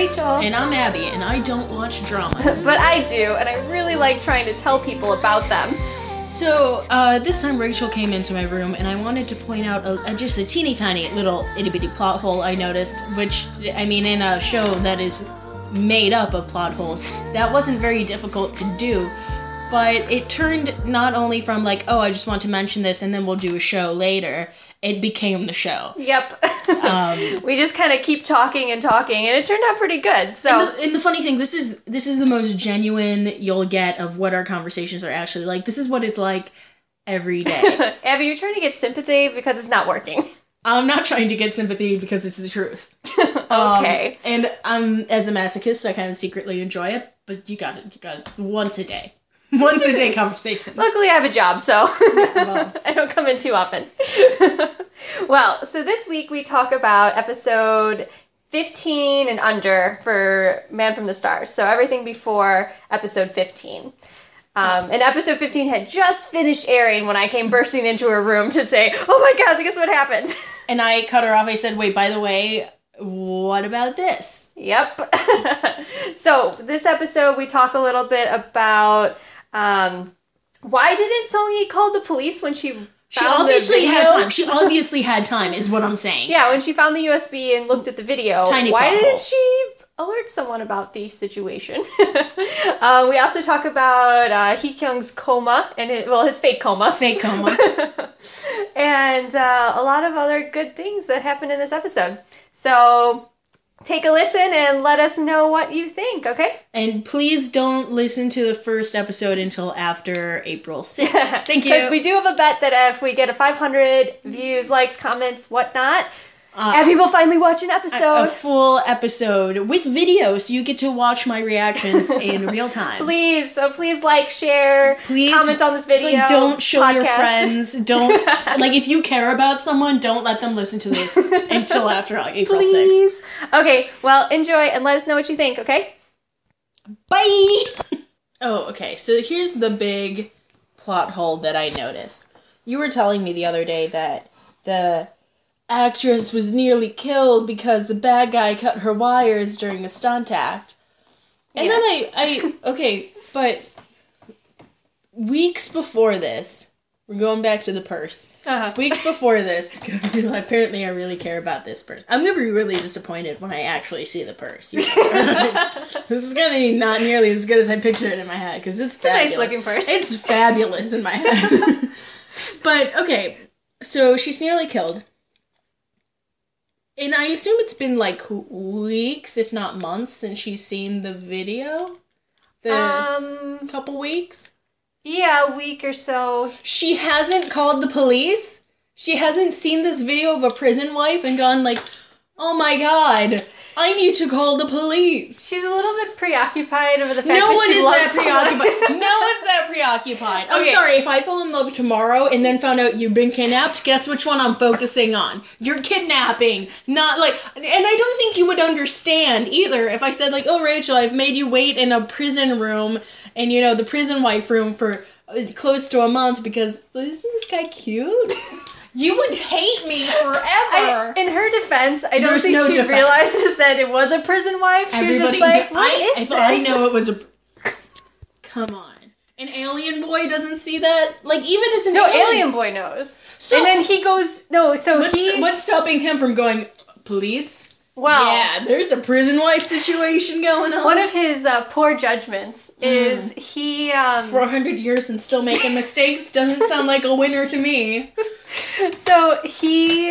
Rachel. And I'm Abby, and I don't watch dramas. But I do, and I really like trying to tell people about them. So, this time Rachel came into my room, and I wanted to point out just a teeny tiny little itty-bitty plot hole I noticed, which, I mean, in a show that is made up of plot holes, that wasn't very difficult to do. But it turned not only from like, oh, I just want to mention this, and then we'll do a show later. It became the show. Yep. We just kind of keep talking, and it turned out pretty good. So, and the funny thing, this is the most genuine you'll get of what our conversations are actually like. This is what it's like every day. Abby, you're trying to get sympathy because it's not working. I'm not trying to get sympathy because it's the truth. Okay. And as a masochist, I kind of secretly enjoy it, but you got it once a day. Once a day conversations. Luckily, I have a job, so I don't come in too often. Well, so this week we talk about episode 15 and under for Man from the Stars. So everything before episode 15. And episode 15 had just finished airing when I came bursting into her room to say, oh my god, guess what happened? And I cut her off. I said, wait, by the way, what about this? Yep. So this episode we talk a little bit about why didn't Song-yi call the police when she found the video? She obviously had time, is what I'm saying. Yeah, when she found the USB and looked at the video. Why didn't she alert someone about the situation? We also talk about Hee Kyung's coma, and his fake coma. Fake coma. And a lot of other good things that happened in this episode. So take a listen and let us know what you think, okay? And please don't listen to the first episode until after April 6th. Thank you. Because we do have a bet that if we get a 500 views, likes, comments, whatnot, Abby will finally watch an episode. A full episode with video, so you get to watch my reactions in real time. Please like, share, comment on this video. Like, don't show your friends. Don't, like, if you care about someone, don't let them listen to this until after April 6th. Okay, well, enjoy and let us know what you think, okay? Bye! Oh, okay, so here's the big plot hole that I noticed. You were telling me the other day that the actress was nearly killed because the bad guy cut her wires during a stunt act. And then okay, but weeks before this, we're going back to the purse. Weeks before this, apparently I really care about this purse. I'm going to be really disappointed when I actually see the purse. This is going to be not nearly as good as I picture it in my head, because it's fabulous. A nice looking purse. It's fabulous in my head. But, okay, so she's nearly killed. And I assume it's been, like, weeks, if not months, since she's seen the video? Couple weeks? Yeah, a week or so. She hasn't called the police? She hasn't seen this video of a prison wife and gone, like, oh my god, I need to call the police. She's a little bit preoccupied over the fact that she loves someone. No one's that preoccupied. I'm sorry, if I fell in love tomorrow and then found out you've been kidnapped, guess which one I'm focusing on? You're kidnapping, not like, and I don't think you would understand either if I said like, oh Rachel, I've made you wait in a prison room and you know, the prison wife room for close to a month because, isn't this guy cute? You would hate me forever. In her defense, I don't think she realizes that it was a prison wife. She was just like, what is this? I know it was a... Come on. An alien boy doesn't see that? Like, even as an alien boy knows. So, and then he goes... What's stopping him from going, police? Well, yeah, there's a prison wife situation going on. One of his poor judgments is he... For 100 years and still making mistakes doesn't sound like a winner to me. So he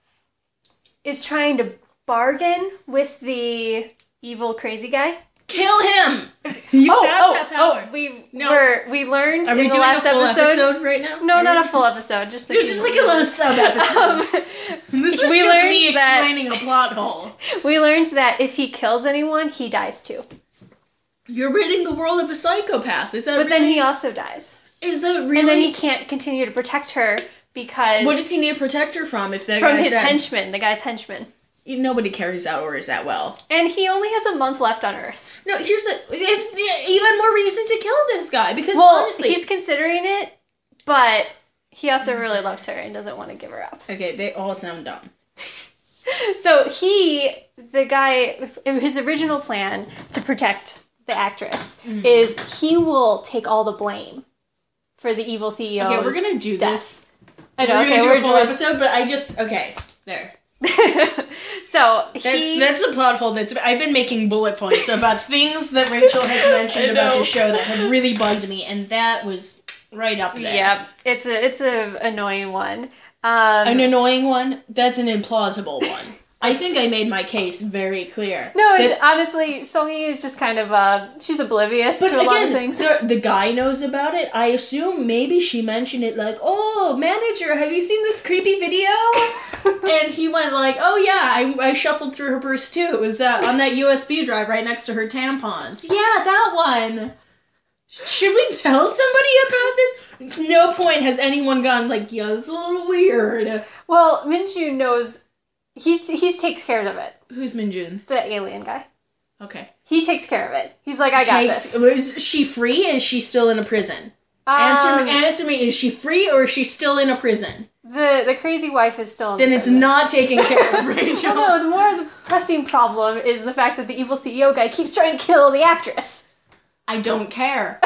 is trying to bargain with the evil crazy guy. Kill him! You have that power. We learned Are we in the doing last a full episode right now? No, not a full episode. Just like a little sub-episode. This was just me explaining a plot hole. We learned that if he kills anyone, he dies too. You're ridding the world of a psychopath. Is that But then he also dies. Is that really? And then he can't continue to protect her because... What does he need to protect her from if that From his henchman, the guy's henchman. Nobody carries out orders that well. And he only has a month left on Earth. No, it's even more reason to kill this guy, because honestly... he's considering it, but he also really loves her and doesn't want to give her up. Okay, they all sound dumb. So the guy, his original plan to protect the actress is he will take all the blame for the evil CEO's Okay, we're gonna do death. this. I know, we're gonna do a full episode, but okay, there. So that's a plot hole. I've been making bullet points about things that Rachel has mentioned about the show that have really bugged me, and that was right up there. Yeah, it's a annoying one. An annoying one? That's an implausible one. I think I made my case very clear. No, it's honestly, Songy is just kind of, she's oblivious to a lot of things. The guy knows about it. I assume maybe she mentioned it like, oh, manager, have you seen this creepy video? And he went like, oh yeah, I shuffled through her purse too. It was on that USB drive right next to her tampons. Yeah, that one. Should we tell somebody about this? No point has anyone gone like, yeah, that's a little weird. Well, Minjun knows... He takes care of it. Who's Minjun? The alien guy. Okay. He takes care of it. He's like, I got this. Is she free? Is she still in a prison? Answer me. Is she free or is she still in a prison? The crazy wife is still in Then the it's prison. not taken care of, Rachel. No, the more the pressing problem is the fact that the evil CEO guy keeps trying to kill the actress. I don't care.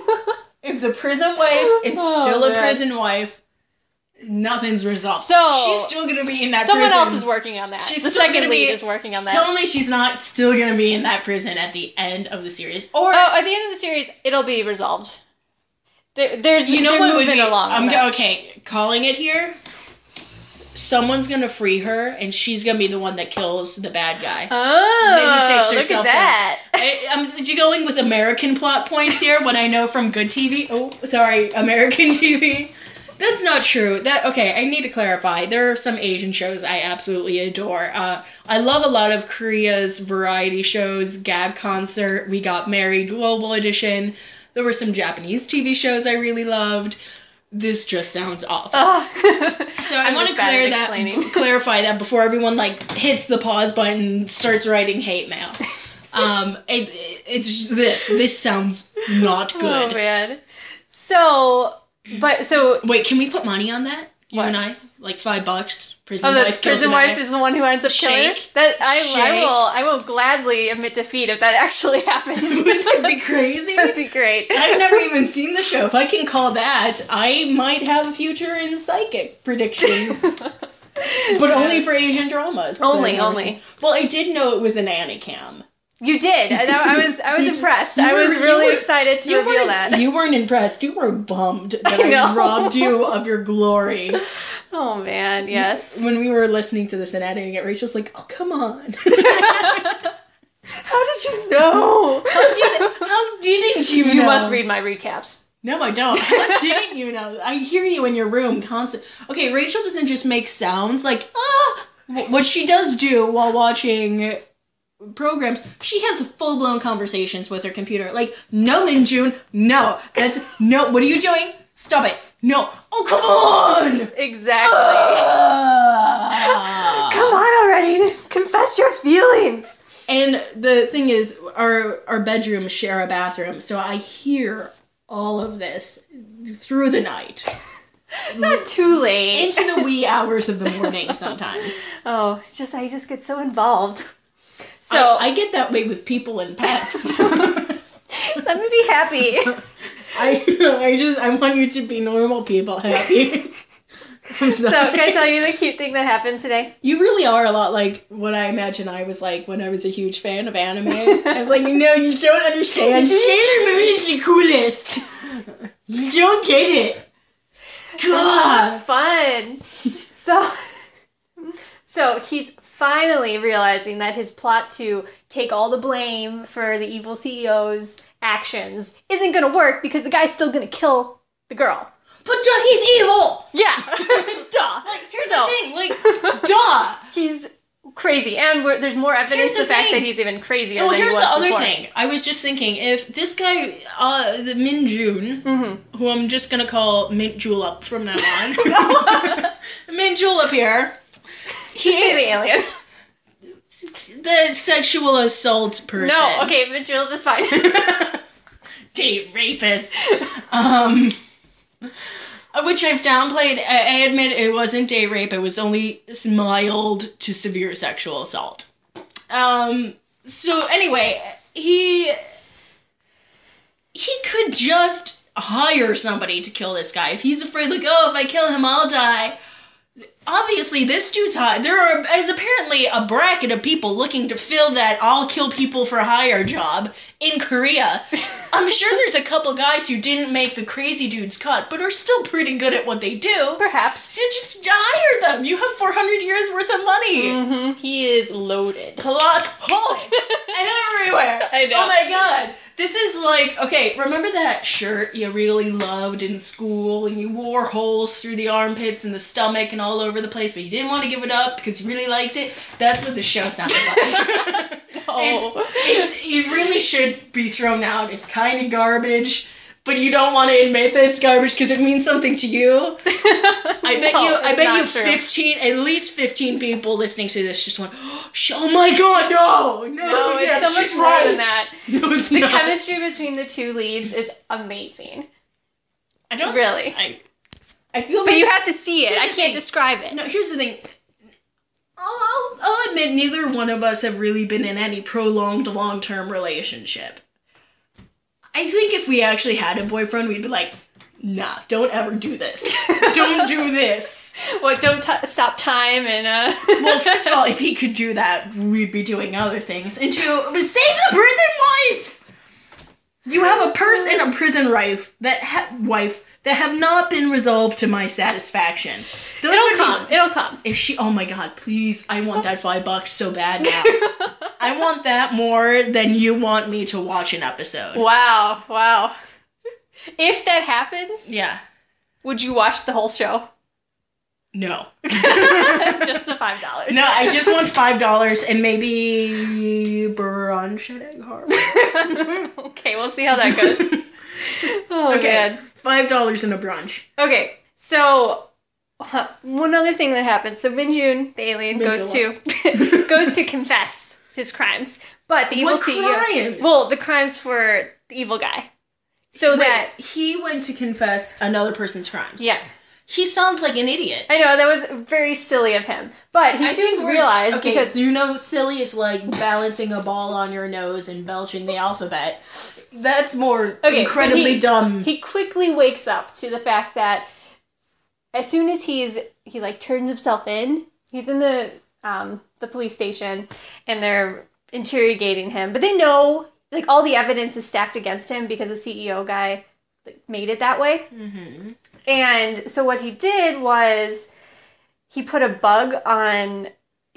If the prison wife is still a prison wife, nothing's resolved. So she's still gonna be in that prison. Someone else is working on that. The second lead is working on that. Tell me she's not still gonna be in that prison at the end of the series. Or at the end of the series, it'll be resolved. They're moving along. Okay, calling it here. Someone's gonna free her, and she's gonna be the one that kills the bad guy. Oh, who takes herself look at that. I'm going with American plot points here when I know from good TV. Oh, sorry, American TV. That's not true. I need to clarify. There are some Asian shows I absolutely adore. I love a lot of Korea's variety shows, Gag Concert, We Got Married, Global Edition. There were some Japanese TV shows I really loved. This just sounds awful. So I want to clarify that before everyone hits the pause button and starts writing hate mail. It's this sounds not good. Oh man. Wait, can we put money on that? You and I, $5. Prison wife is the one who ends up killing her. I will gladly admit defeat if that actually happens. Wouldn't that be crazy? That'd be great. I've never even seen the show. If I can call that, I might have a future in psychic predictions. But only for Asian dramas. Only. Well, I did know it was an Anacam. You did. I was impressed. I was really excited to reveal that. You weren't impressed. You were bummed that I robbed you of your glory. Oh, man, yes. When we were listening to this and editing it, Rachel's like, oh, come on. How did you know? How didn't you know? You must read my recaps. No, I don't. How didn't you know? I hear you in your room constantly. Okay, Rachel doesn't just make sounds like, what she does do while watching programs, she has full-blown conversations with her computer. Like, no, Minjun, no. No, what are you doing? Stop it. No. Oh, come on! Exactly. Come on already. Confess your feelings. And the thing is, our bedrooms share a bathroom, so I hear all of this through the night. Not too late. Into the wee hours of the morning sometimes. Oh, I just get so involved. So I get that way with people and pets. Let me be happy. I want you to be normal people happy. So can I tell you the cute thing that happened today? You really are a lot like what I imagine I was like when I was a huge fan of anime. I'm like, no, you don't understand. Sailor Moon is the coolest. You don't get it. God. Fun. So he's finally realizing that his plot to take all the blame for the evil CEO's actions isn't going to work because the guy's still going to kill the girl. But he's evil! Yeah. Duh. Here's the thing, duh! He's crazy. And there's more evidence the fact that he's even crazier than he was before. Here's the other thing. I was just thinking, if this guy, the Minjun, who I'm just going to call Mint Julep from now on. Mint Julep here. He's the alien. The sexual assault person. No, okay, Mint Julep is fine. Date rapist. Which I've downplayed. I admit it wasn't date rape. It was only mild to severe sexual assault. So anyway, he could just hire somebody to kill this guy. If he's afraid, like, oh, if I kill him, I'll die. Obviously, this dude's hot. There is apparently a bracket of people looking to fill that I'll kill people for hire job in Korea. I'm sure there's a couple guys who didn't make the crazy dude's cut, but are still pretty good at what they do. Perhaps. Just hire them. You have 400 years worth of money. Mm-hmm. He is loaded. Plot holes everywhere. I know. Oh my god. This is like, okay, remember that shirt you really loved in school and you wore holes through the armpits and the stomach and all over the place, but you didn't want to give it up because you really liked it? That's what the show sounded like. It really should be thrown out. It's kind of garbage, but you don't want to admit that it's garbage because it means something to you. I bet you at least 15 people listening to this just went, oh my god, no, it's so much more than that. No, it's the not. chemistry between the two leads is amazing. I don't really. I feel, but you have to see it. I can't thing. Describe it. No, here's the thing. I'll admit neither one of us have really been in any prolonged long-term relationship. I think if we actually had a boyfriend, we'd be like, nah, don't ever do this. Don't do this. What, don't stop time and, Well, first of all, if he could do that, we'd be doing other things. And two, save the prison wife! You have a purse and a prison wife that have not been resolved to my satisfaction. It'll come. If she, oh my god, please, I want that $5 so bad now. I want that more than you want me to watch an episode. Wow. If that happens, yeah, would you watch the whole show? No. Just the $5. No, I just want $5 and maybe brunch at Egg Harbor. Okay, we'll see how that goes. Oh, okay, man. $5 in a brunch. Okay, so one other thing that happens. So Minjun, the alien, goes to confess his crimes, but the evil CEO. Crimes? Well, the crimes for the evil guy. So that he went to confess another person's crimes. Yeah. He sounds like an idiot. I know, that was very silly of him. But he soon realized because... you know, silly is like balancing a ball on your nose and belching the alphabet. That's more incredibly dumb. He quickly wakes up to the fact that as soon as he turns himself in, he's in the police station and they're interrogating him. But they know, like, all the evidence is stacked against him because the CEO guy made it that way. Mm-hmm. And so what he did was he put a bug on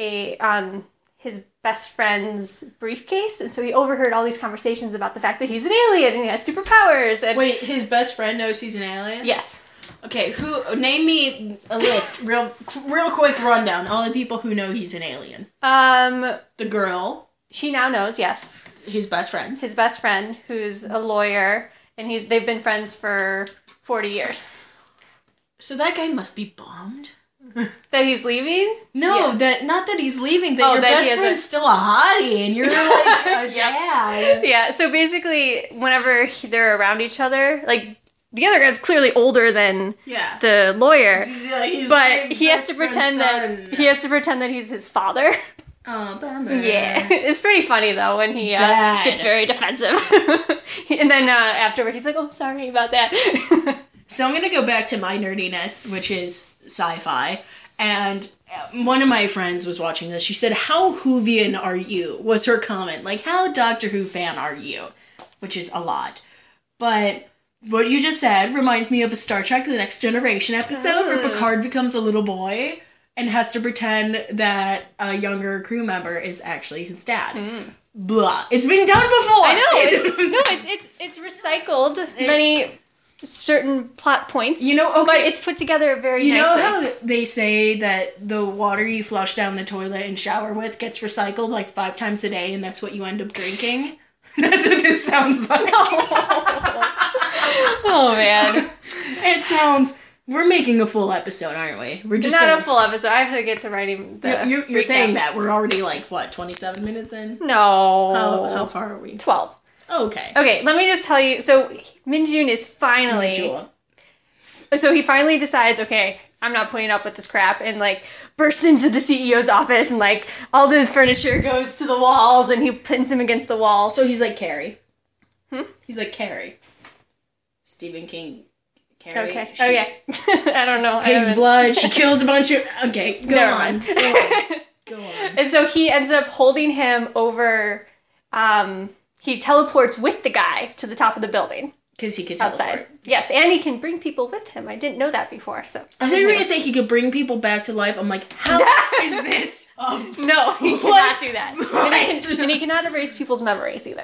his best friend's briefcase, and so he overheard all these conversations about the fact that he's an alien and he has superpowers. And wait, his best friend knows he's an alien? Yes. Okay, name me a list, real quick rundown. All the people who know he's an alien. The girl. She now knows. Yes. His best friend. His best friend, who's a lawyer, and they've been friends for 40 years. So that guy must be bummed. That he's leaving? No, yeah. not that he's leaving, that your best friend's still a hottie and you're like a dad. Yeah, so basically, whenever they're around each other, like, the other guy's clearly older than the lawyer, but he has to pretend that he's his father. Oh, bummer. Yeah, it's pretty funny though when he gets very defensive, and then afterward he's like, "Oh, sorry about that." So I'm going to go back to my nerdiness, which is sci-fi, and one of my friends was watching this. She said, "How Whovian are you?" was her comment. Like, how Doctor Who fan are you? Which is a lot. But what you just said reminds me of a Star Trek The Next Generation episode where Picard becomes a little boy and has to pretend that a younger crew member is actually his dad. Blah. It's been done before! I know! It's recycled many certain plot points. You know, but it's put together very nicely. You know how they say that the water you flush down the toilet and shower with gets recycled like 5 times a day and that's what you end up drinking? That's what this sounds like. Oh, man. It sounds... We're making a full episode, aren't we? We're just not a full episode. I have to get to writing the... You're saying that. We're already, like, what, 27 minutes in? No. How far are we? 12. Oh, okay. Okay, let me just tell you. So, Minjun is finally... So he finally decides, okay, I'm not putting up with this crap, and like bursts into the CEO's office, and like all the furniture goes to the walls, and he pins him against the wall. So he's like Carrie. He's like Carrie. Stephen King. Carrie. Okay. I don't know. Pig's blood. She kills a bunch of. Okay, go on. Go on. And so he ends up holding him over. He teleports with the guy to the top of the building. Because he could teleport. Outside. Yes, and he can bring people with him. I didn't know that before. So I thought you were going to say he could bring people back to life. I'm like, how is this? No, he cannot do that. And he cannot erase people's memories either.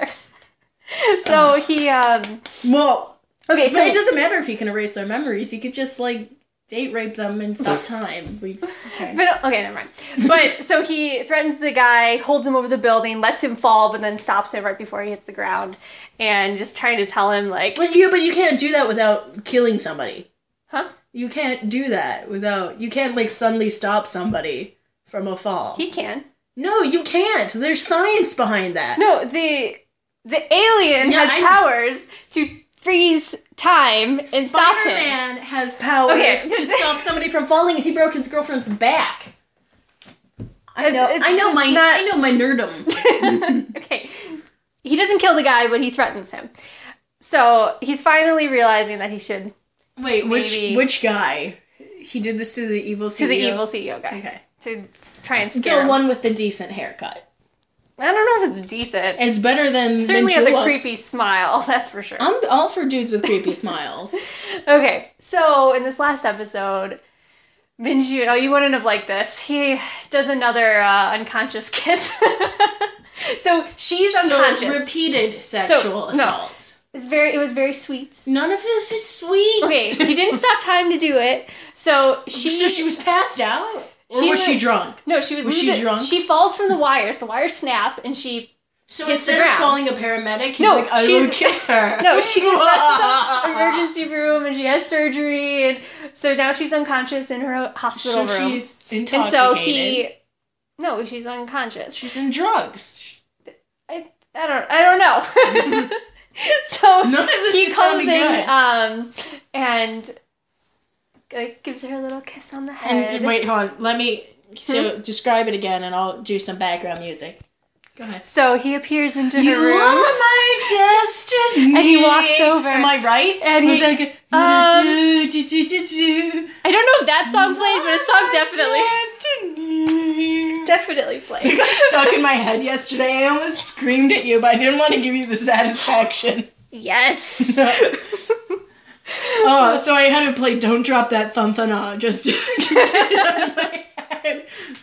So he. Well, okay, so it doesn't matter if he can erase their memories. He could just like date rape them and stop time. Okay. But okay, never mind. But so he threatens the guy, holds him over the building, lets him fall, but then stops him right before he hits the ground. And just trying to tell him, like... But you can't do that without killing somebody. Huh? You can't do that without... You can't, like, suddenly stop somebody from a fall. He can. No, you can't. There's science behind that. No, the alien has powers to freeze time and stop him. Spider-Man has powers to stop somebody from falling, and he broke his girlfriend's back. I know my nerdum. Okay. He doesn't kill the guy, but he threatens him. So he's finally realizing that he should. Wait, which guy? He did this to the evil CEO? To the evil CEO guy. Okay. To try and scare him. The one with the decent haircut. I don't know if it's decent. It's better than certainly has a creepy smile, that's for sure. I'm all for dudes with creepy smiles. Okay, so in this last episode, Minjun, you wouldn't have liked this. He does another unconscious kiss. So she's unconscious. So repeated sexual assaults. No, it was very sweet. None of this is sweet. Okay, he didn't stop time to do it. So she was passed out? Or was she drunk? No, she was. Was she drunk? She falls from the wires. The wires snap, and she so hits the instead ground. Of calling a paramedic, he's like, I will kiss her. No, she gets rushed to the emergency room, and she has surgery, and so now she's unconscious in her hospital room. So she's intoxicated. And so no, she's unconscious. She's in drugs. I don't know. So none of this he is comes in and gives her a little kiss on the head. And wait, hold on. Let me describe it again, and I'll do some background music. Go ahead. So he appears into her room. You are my destiny. And he walks over. Am I right? And was he, like, I don't know if that song played, but a song definitely played. It got stuck in my head yesterday. I almost screamed at you, but I didn't want to give you the satisfaction. Yes. So I had to play Don't Drop That Thun-thun-ah just to get it out of my head.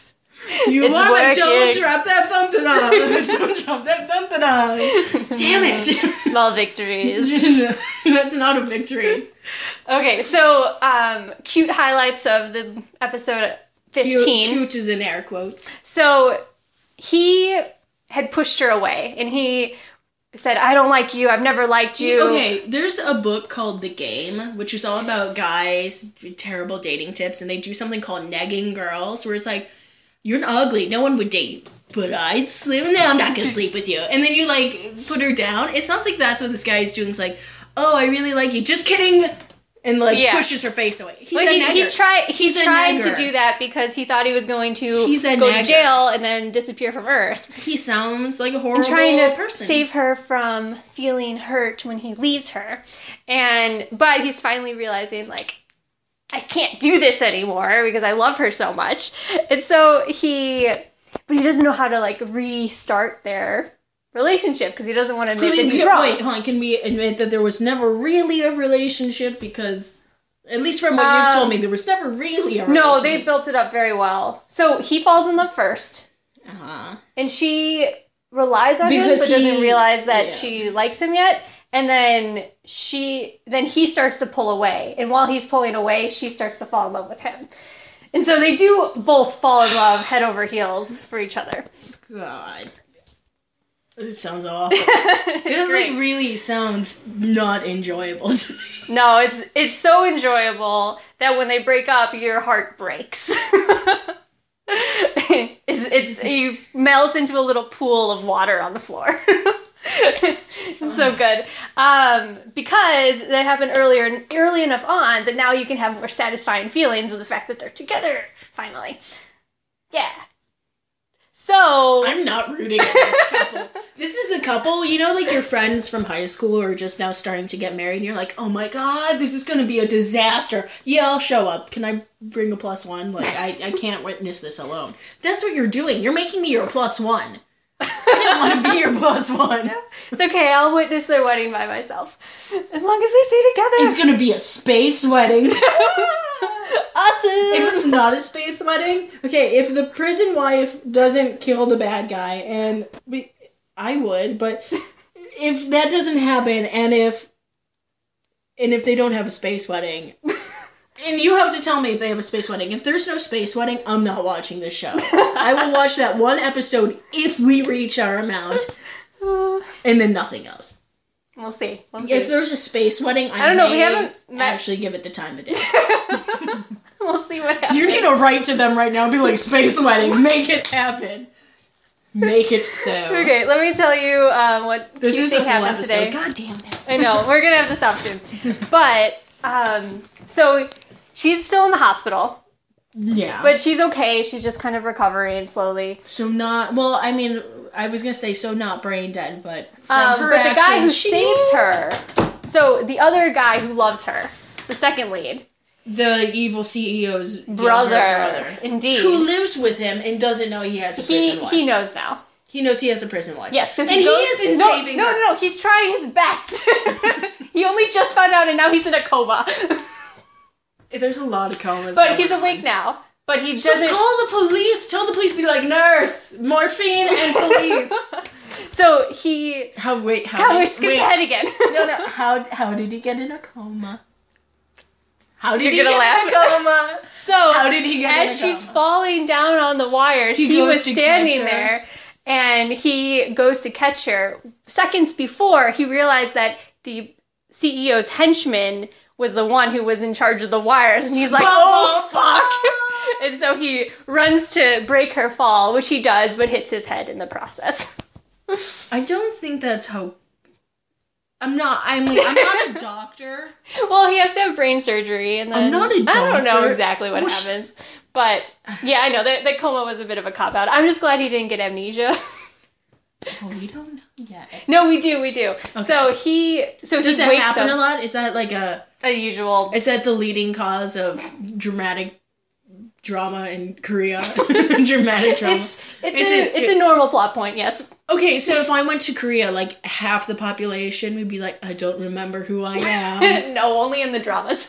Don't drop that thun-thun-ah. Don't drop that thun-thun-ah. Damn it. Small victories. That's not a victory. Okay, so cute highlights of the episode 15. Cute is in air quotes. So he had pushed her away, and he said, I don't like you, I've never liked you. Okay, there's a book called The Game, which is all about guys, terrible dating tips, and they do something called negging girls, where it's like, you're ugly, no one would date you, but I'd sleep, no, I'm not gonna sleep with you. And then you, like, put her down. It sounds like that's what this guy is doing. It's like, oh, I really like you, just kidding, and, like, pushes her face away. He's a negger. He tried to do that because he thought he was going to go to jail and then disappear from Earth. He sounds like a horrible person. And trying to save her from feeling hurt when he leaves her. But he's finally realizing, like, I can't do this anymore because I love her so much. And so but he doesn't know how to, like, restart their relationship because he doesn't want to admit that he's wrong. Wait, hold on. Can we admit that there was never really a relationship? Because, at least from what you've told me, there was never really a relationship. No, they built it up very well. So he falls in love first. Uh-huh. And she relies on him, but doesn't realize that she likes him yet. And then he starts to pull away. And while he's pulling away, she starts to fall in love with him. And so they do both fall in love head over heels for each other. God. It sounds awful. It really sounds not enjoyable to me. No, it's so enjoyable that when they break up, your heart breaks. You melt into a little pool of water on the floor. So good. Because that happened early enough on that now you can have more satisfying feelings of the fact that they're together, finally. Yeah. So... I'm not rooting for this couple. This is a couple, you know, like your friends from high school who are just now starting to get married, and you're like, oh my god, this is gonna be a disaster. Yeah, I'll show up. Can I bring a +1? Like, I can't witness this alone. That's what you're doing. You're making me your +1. I didn't want to be your +1. It's okay, I'll witness their wedding by myself. As long as they stay together. It's gonna be a space wedding. Awesome! If it's not a space wedding, okay, if the prison wife doesn't kill the bad guy, and I would, but if that doesn't happen, and if they don't have a space wedding, and you have to tell me if they have a space wedding. If there's no space wedding, I'm not watching this show. I will watch that one episode if we reach our amount, and then nothing else. We'll see. If there's a space wedding, I don't know. We haven't actually give it the time of day. We'll see what happens. You need to write to them right now and be like, space wedding, make it happen. Make it so. Okay, let me tell you what this cute is thing a full happened episode. today. God damn it. I know, we're gonna have to stop soon. But, so she's still in the hospital. Yeah. But she's okay. She's just kind of recovering slowly. So not, well, I mean, I was gonna say so not brain dead, but from her but the guy who actions, saved her, so the other guy who loves her, the second lead, the evil CEO's brother, indeed, who lives with him and doesn't know he has a prison wife. He knows now. He knows he has a prison wife. Yes, so and he isn't saving her. No, he's trying his best. He only just found out and now he's in a coma. There's a lot of comas. But he's awake now. But he doesn't... So call the police! Tell the police, be like, nurse! Morphine and police! So he... God, we're skipping ahead again. No, how did he get in a coma? How did he get in a coma? So, how did he get in a coma? As she's falling down on the wires, he was standing there, and he goes to catch her. Seconds before, he realized that the CEO's henchman was the one who was in charge of the wires, and he's like, oh, fuck! And so he runs to break her fall, which he does, but hits his head in the process. I don't think that's how... I'm not a doctor. Well, he has to have brain surgery, and then... I'm not a doctor. I don't know exactly what happens. But, yeah, I know, that coma was a bit of a cop-out. I'm just glad he didn't get amnesia. Oh, we don't know yet. No, we do. Okay. So Does he that wakes happen up, a lot? Is that like a usual... Is that the leading cause of dramatic drama in Korea? Dramatic drama. It's a normal plot point, yes. Okay, so if I went to Korea, like half the population would be like, I don't remember who I am. No, only in the dramas.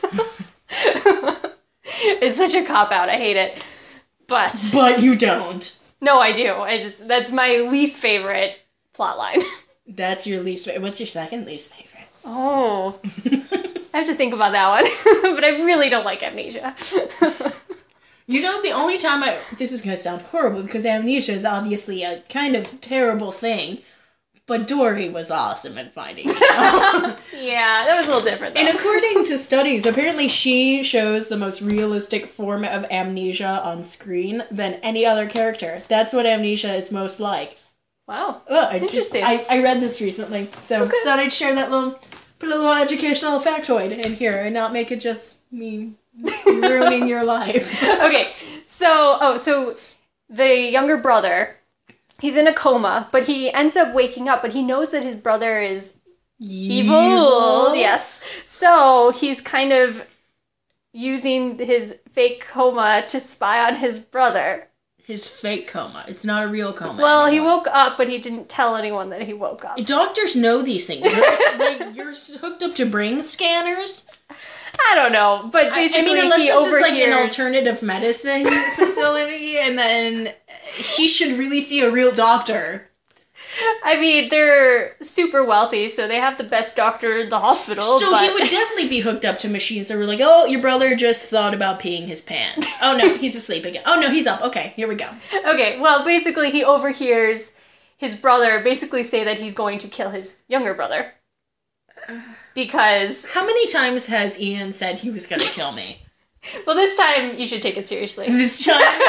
It's such a cop-out. I hate it. But you don't. No, I do. That's my least favorite plot line. That's your least favorite. What's your second least favorite? Oh. I have to think about that one. But I really don't like amnesia. You know, the only time this is going to sound horrible because amnesia is obviously a kind of terrible thing, but Dory was awesome at finding it out. Yeah, that was a little different though. And according to studies, apparently she shows the most realistic form of amnesia on screen than any other character. That's what amnesia is most like. Wow. Oh, Interesting. I read this recently, so thought I'd share that put a little educational factoid in here and not make it just me ruining your life. Okay, so the younger brother, he's in a coma, but he ends up waking up, but he knows that his brother is evil. Yes. So he's kind of using his fake coma to spy on his brother. His fake coma. It's not a real coma. Well, anymore. he woke up, but he didn't tell anyone that he woke up. Doctors know these things. You're hooked up to brain scanners. I don't know, but basically unless he this overhears... is like an alternative medicine facility, and then he should really see a real doctor. I mean, they're super wealthy, so they have the best doctor in the hospital. So he would definitely be hooked up to machines that were like, oh, your brother just thought about peeing his pants. Oh no, he's asleep again. Oh no, he's up. Okay, here we go. Okay, well, basically he overhears his brother basically say that he's going to kill his younger brother. Because... How many times has Ian said he was going to kill me? Well, this time you should take it seriously. This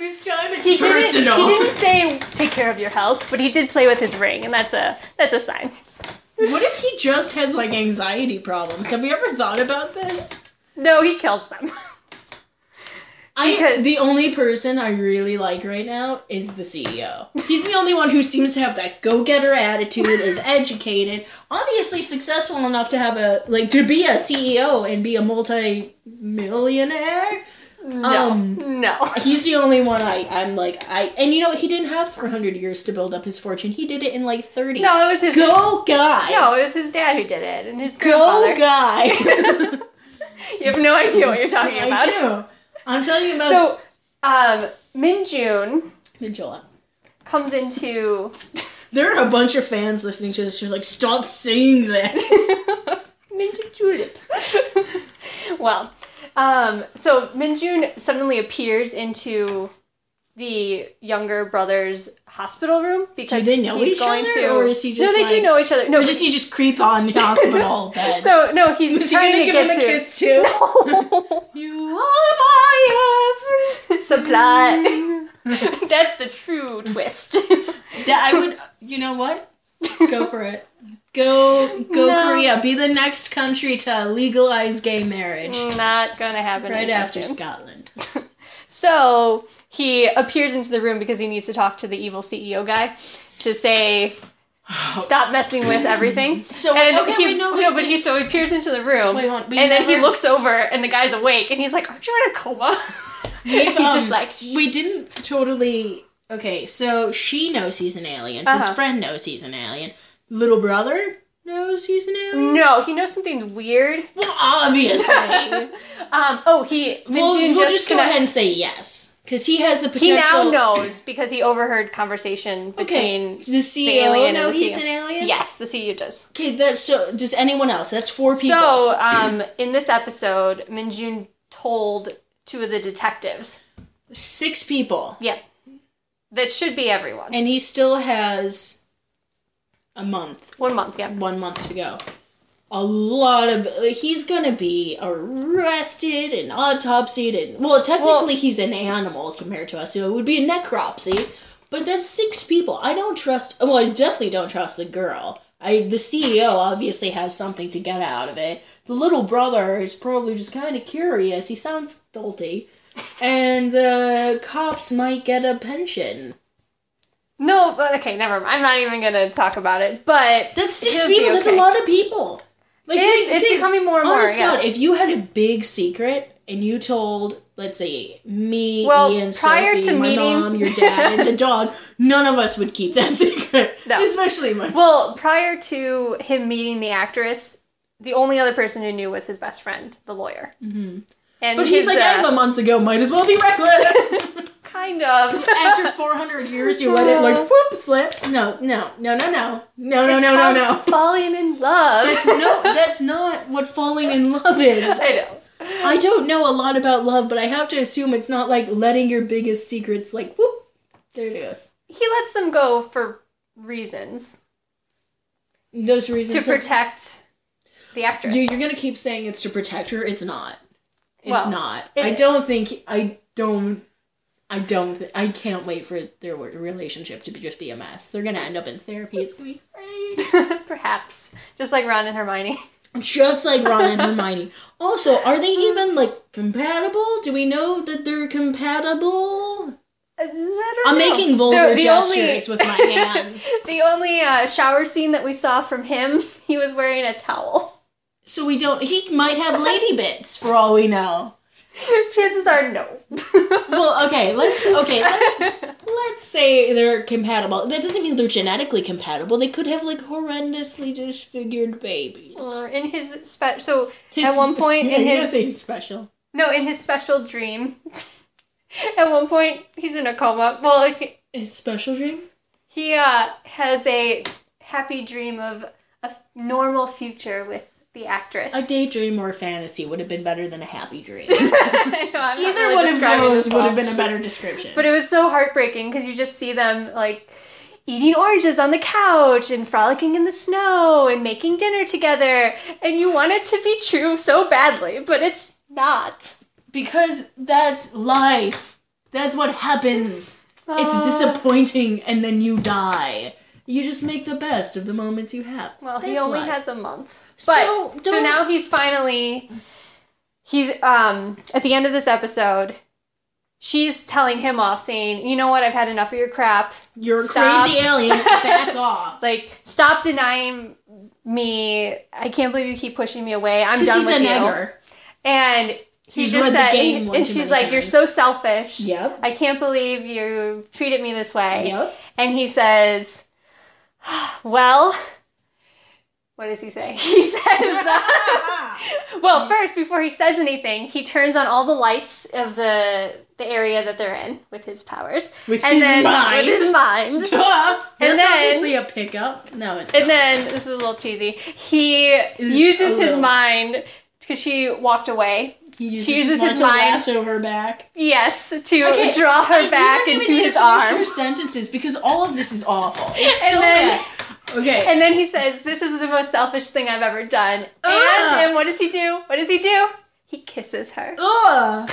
This time it's He personal. didn't say take care of your health, but he did play with his ring, and that's a sign. What if he just has, like, anxiety problems? Have you ever thought about this? No, he kills them. Because- The only person I really like right now is the CEO. He's the only one who seems to have that go-getter attitude, is educated, obviously successful enough to have to be a CEO and be a multi-millionaire. No. He's the only one and you know, he didn't have 400 years to build up his fortune. He did it in, 30. No, it was his... Go guy! No, it was his dad who did it, and his grandfather. Go guy! You have no idea what you're talking about. I do. I'm telling you about... So, Minjun Minjola. comes into... There are a bunch of fans listening to this who are like, stop saying that! Minjun Julep. Well, so Minjun suddenly appears into the younger brother's hospital room because do they know he's each going other, to... or is he just No, they do know each other. No, or does he just creep on the hospital bed? So, no, he's is he trying gonna to give him get a to... kiss too? No. You are my everything. Supply. That's the true twist. I would, you know what? Go for it. Go No. Korea. Be the next country to legalize gay marriage. Not gonna happen. Right anytime after soon. Scotland. So he appears into the room because he needs to talk to the evil CEO guy to say, stop messing with everything. So and okay, he, wait, no, no, but he appears into the room, Wait, hold on, and then he looks over, and the guy's awake, and he's like, "Aren't you in a coma?" He's just like, we didn't totally. Okay, so she knows he's an alien. His friend knows he's an alien. Little brother knows he's an alien. no, he knows something's weird. Well, obviously. We'll We'll just go ahead and say yes, because he has the He potential. now knows because he overheard conversation between the CEO alien know and the he's CEO. an alien. Yes, the CEO does. Okay, does anyone else? That's 4 people. So, in this episode, Minjun told 2 of the detectives. 6 people, Yep. That should be everyone. and he still has a month. 1 month, yeah. 1 month to go. A lot of... He's gonna be arrested and autopsied and... Well, technically he's an animal compared to us, so it would be a necropsy. But that's 6 people. I don't trust... Well, I definitely don't trust the girl. The CEO obviously has something to get out of it. The little brother is probably just kind of curious. He sounds dolty. And the cops might get a pension. No, but okay, never mind. I'm not even going to talk about it, but... That's 6 he'll be people. That's a okay. lot of people. Like, It's becoming more and more, honest yes. God, if you had a big secret and you told, let's say, me, Well, Ian, prior Sophie, to my meeting- mom, your dad, and the dog, none of us would keep that secret. No. Especially my... Well, prior to him meeting the actress, the only other person who knew was his best friend, the lawyer. Mm-hmm. And But he's like, I have a month to go, might as well be reckless. Kind of. After 400 years, you let it, whoop, slip. No. Falling in love. That's not what falling in love is. I know. I don't know a lot about love, but I have to assume it's not like letting your biggest secrets, whoop, there it goes. He lets them go for reasons. Those reasons To protect the actress. You're gonna keep saying it's to protect her. It's not. It's Well, not. it I is. don't think. I can't wait for their relationship to just be a mess. They're gonna end up in therapy. It's gonna be great. Perhaps. Just like Ron and Hermione. Just like Ron and Hermione. Also, are they even compatible? Do we know that they're compatible? I'm making vulgar gestures with my hands. The only shower scene that we saw from him, he was wearing a towel. So we don't. He might have lady bits for all we know. Chances are no. Well, let's say they're compatible. That doesn't mean they're genetically compatible. They could have horrendously disfigured babies. Or in his at one point in you're his gonna say special. No, in his special dream. At one point he's in a coma. Well, His special dream? he has a happy dream of a normal future with the actress. A daydream or a fantasy would have been better than a happy dream. I know, I'm not Either really one of describing those this would well. have been a better description. But it was so heartbreaking because you just see them eating oranges on the couch and frolicking in the snow and making dinner together, and you want it to be true so badly, but it's not. Because that's life. That's what happens. Aw. It's disappointing, and then you die. You just make the best of the moments you have. Well, he That's only life. has a month. But, so now he's at the end of this episode, she's telling him off, saying, you know what, I've had enough of your crap. You're a Stop. crazy alien. Back off. Like, stop denying me. I can't believe you keep pushing me away. I'm done he's with a you. nigger. And He's just read the said, game one and too she's many like, you're times. so selfish. Yep. I can't believe you treated me this way. Yep. And he says, well, what does he say? He says, well, first, before he says anything, he turns on all the lights of the area that they're in with his powers. With his mind. With his mind. Duh. And That's then- obviously a pickup. No, it's And not. then, this is a little cheesy, he uses his mind, because she walked away. He uses, she uses his mind his to mind. lasso her back. Yes, to Okay, draw her back you don't into even need his to finish arm. your sentences because all of this is awful. It's And so then- bad. Okay. And then he says, this is the most selfish thing I've ever done. Ugh. And what does he do? What does he do? He kisses her. Ugh.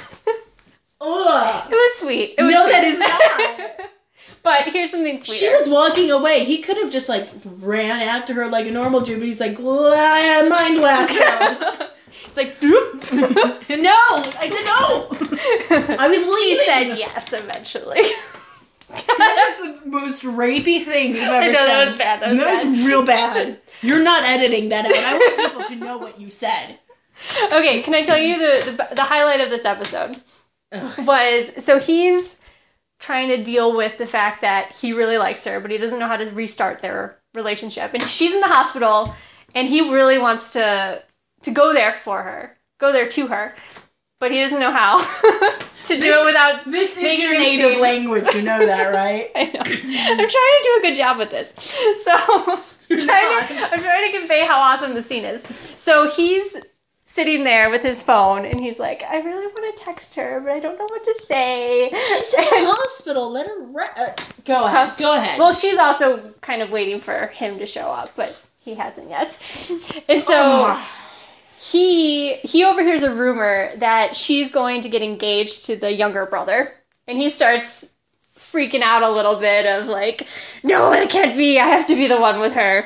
Ugh. It was sweet. It was No, sweet. that is not. But here's something sweeter. She was walking away. He could have just like ran after her like a normal Jew, but he's like, mind blast her. like, doop. No, I said no. I was leaving. She said yes eventually. That is the most rapey thing you've ever I know, said. that was bad. That was bad. real bad. You're not editing that out. I want people to know what you said. Okay, can I tell you the highlight of this episode? Ugh. Was, so he's trying to deal with the fact that he really likes her, but he doesn't know how to restart their relationship. And she's in the hospital, and he really wants to go there to her. But he doesn't know how to do it without This is making your him native seem- language. You know that, right? I know. I'm trying to do a good job with this. So I'm trying to convey how awesome the scene is. So he's sitting there with his phone, and he's like, I really want to text her, but I don't know what to say. She's in the hospital. Let her go ahead. Huh? Go ahead. Well, she's also kind of waiting for him to show up, but he hasn't yet. And so he overhears a rumor that she's going to get engaged to the younger brother, and he starts freaking out a little bit of like, no, it can't be. I have to be the one with her.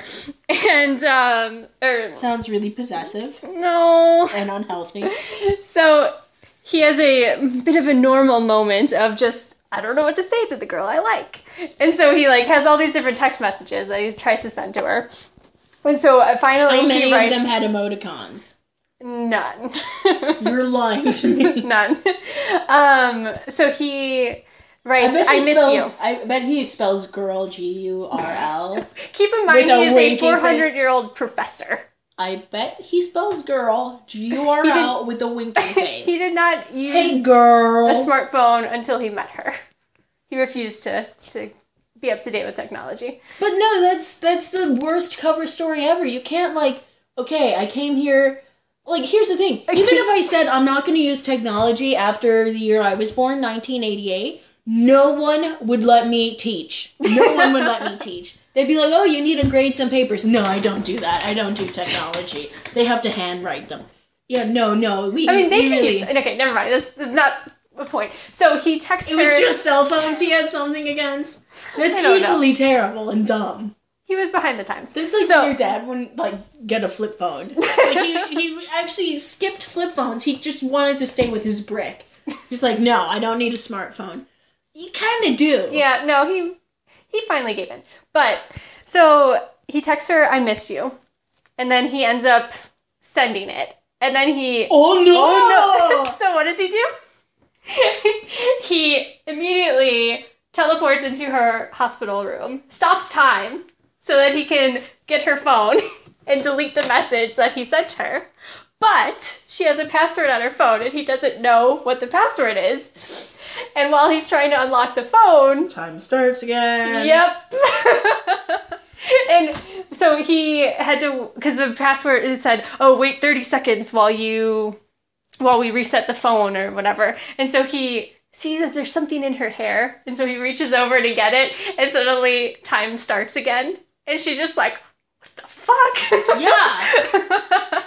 And Sounds really possessive no. and unhealthy. So he has a bit of a normal moment of just, I don't know what to say to the girl I like. And so he like has all these different text messages that he tries to send to her. And so finally How many he writes of them had emoticons? none. You're lying to me. None. So he writes, I miss you. I bet he spells girl Gurl. Keep in mind With a he's a winky 400-year-old professor. I bet he spells girl Gurl with a winky face. He did not use Hey girl. a smartphone until he met her. He refused to be up to date with technology. But no, that's the worst cover story ever. You can't like, okay, I came here. Like, here's the thing. Even if I said I'm not going to use technology after the year I was born, 1988, no one would let me teach. No one would let me teach. They'd be like, oh, you need to grade some papers. No, I don't do that. I don't do technology. They have to handwrite them. Yeah, no. They can use... Okay, never mind. That's not the point. So he texts her... It was just cell phones he had something against. That's equally terrible and dumb. He was behind the times. It's like when your dad wouldn't, like, get a flip phone. Like, he actually skipped flip phones. He just wanted to stay with his brick. He's like, no, I don't need a smartphone. You kind of do. Yeah, no, he finally gave in. But, so, he texts her, I miss you. And then he ends up sending it. And then he... Oh, no! So what does he do? He immediately teleports into her hospital room, stops time, so that he can get her phone and delete the message that he sent her. But she has a password on her phone, and he doesn't know what the password is. And while he's trying to unlock the phone... Time starts again. Yep. And so he had to... Because the password it said, oh, wait 30 seconds while we reset the phone or whatever. And so he sees that there's something in her hair. And so he reaches over to get it. And suddenly time starts again. And she's just like, what the fuck? Yeah.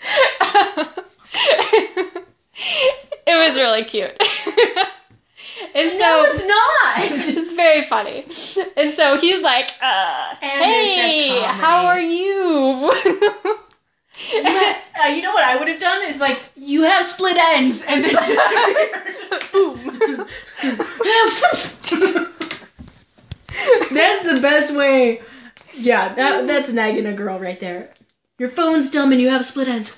It was really cute. And so no, it's not. it's very funny. And so he's like, hey, how are you? You know what I would have done is like, you have split ends, and then just boom. That's the best way. Yeah, that's nagging a girl right there. Your phone's dumb and you have split ends.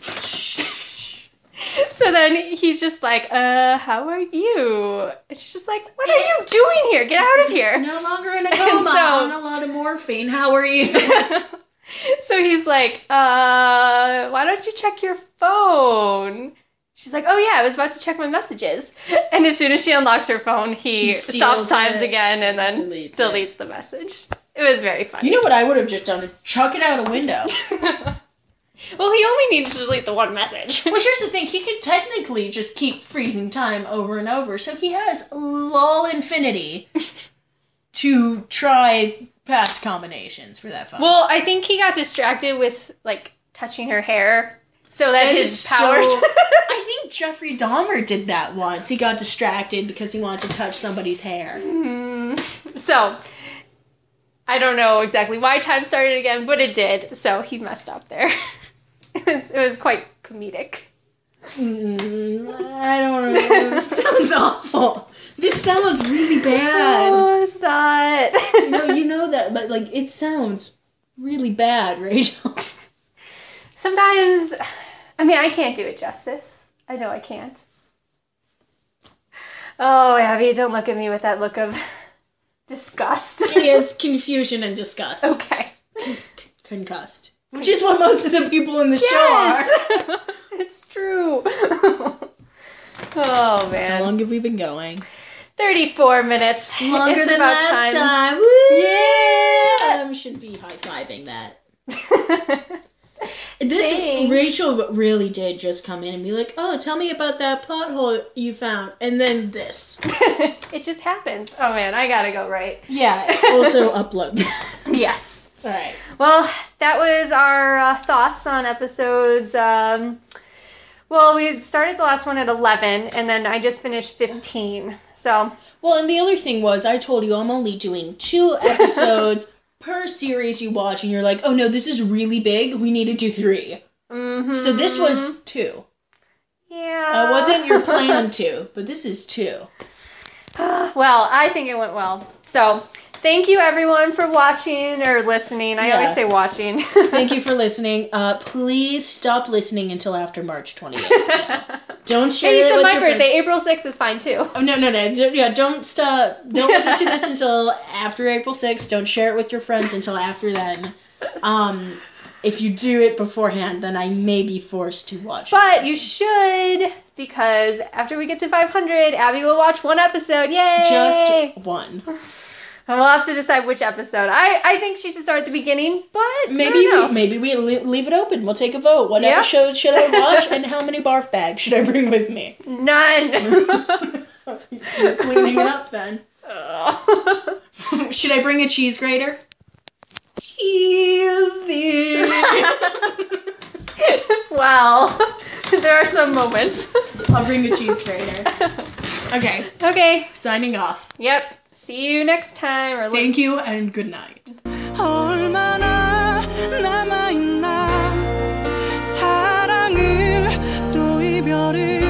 So then he's just like, how are you? And she's just like, what are you doing here? Get out of here. No longer in a coma, on a lot of morphine. How are you? So he's like, why don't you check your phone? She's like, oh yeah, I was about to check my messages. And as soon as she unlocks her phone, he stops times again and then deletes the message. It was very funny. You know what I would have just done? Chuck it out a window. Well, he only needed to delete the one message. Well, here's the thing. He could technically just keep freezing time over and over. So he has lol infinity to try past combinations for that phone. Well, I think he got distracted with, like, touching her hair. So that his powers... I think Jeffrey Dahmer did that once. He got distracted because he wanted to touch somebody's hair. So, I don't know exactly why time started again, but it did. So he messed up there. It was quite comedic. I don't know. This sounds awful. This sounds really bad. Oh, it's not. No, you know that, but like it sounds really bad, Rachel. Sometimes, I mean, I can't do it justice. I know I can't. Oh, Abby, don't look at me with that look of disgust. It's confusion and disgust. Okay. Concussed. Which is what most of the people in the show are. It's true. Oh, man. How long have we been going? 34 minutes. Longer it's than about last time. Woo! Yeah! We should be high-fiving that. Rachel really did just come in and be like, oh, tell me about that plot hole you found. And then this. It just happens. Oh, man, I gotta go, right? Yeah, also upload. Yes. All right. Well, that was our thoughts on episodes. Well, we started the last one at 11, and then I just finished 15. So. Well, and the other thing was, I told you I'm only doing 2 episodes per series you watch, and you're like, oh no, this is really big. We need to do 3. Mm-hmm. So this was 2. Yeah. It wasn't your plan 2, but this is 2. Well, I think it went well. So, thank you everyone for watching or listening. I always say watching. Thank you for listening. Please stop listening until after March 28th. Don't share it. Hey, you said with my your birthday. friends. April 6th is fine too. Oh, no. Yeah, don't stop. Don't listen to this until after April 6th. Don't share it with your friends until after then. If you do it beforehand, then I may be forced to watch But you should, because after we get to 500, Abby will watch 1 episode. Yay! Just 1. And we'll have to decide which episode. I think she should start at the beginning, but maybe we leave it open. We'll take a vote. What episode should I watch, and how many barf bags should I bring with me? None. So cleaning it up then. Should I bring a cheese grater? Cheesy. Well, there are some moments. I'll bring a cheese grater. Okay. Okay. Signing off. Yep. See you next time. Thank you and good night. 얼마나 남아있나 사랑을 또 이별을